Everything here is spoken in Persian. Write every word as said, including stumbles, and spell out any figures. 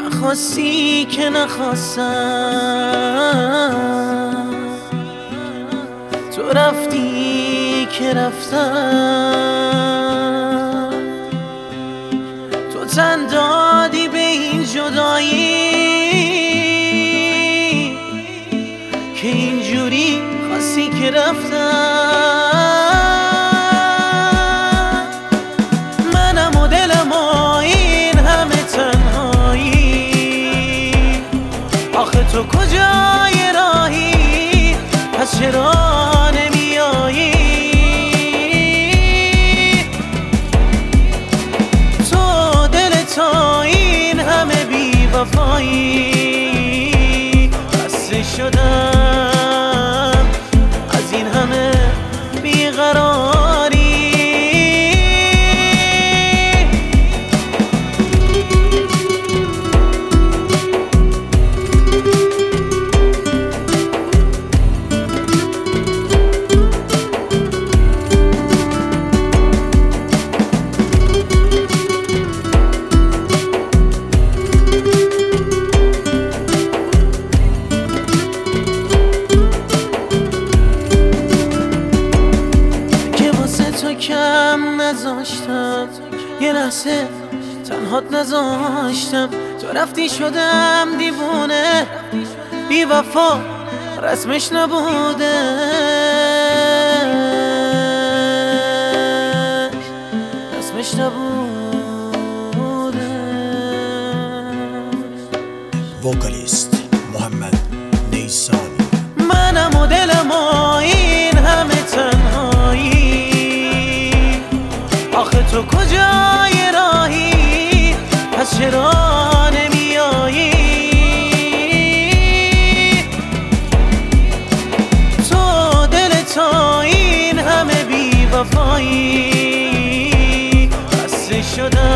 نخواستی که نخواستم، تو رفتی که رفتم، تو تن دادی به این جدایی که اینجوری خواستی که رفتم. منم و دلم و این همه تنهایی، آخه تو کجای راهی؟ پس چرا نمیایی؟ تو دل تا این همه بی وفایی، خسته شدم از این همه بیقراری. کم نذاشتم یه لحظه تنهات نذاشتم، تو رفتی شدم دیوونه، بی وفا رسمش نبوده، رسمش نبوده. وکالیست محمد نیسانی. منم و دلم و این همه تنهایی، آخه تو کجای راهی؟ پس چرا نمیایی؟ تو دل تا این همه بی وفایی، خسته شدم